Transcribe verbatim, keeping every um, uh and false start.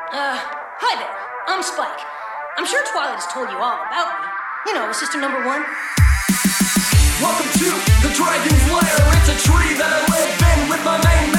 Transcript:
Uh, hi there. I'm Spike. I'm sure Twilight has told you all about me. You know, System Number One. Welcome to the Dragon's Lair. It's a tree that I live in with my main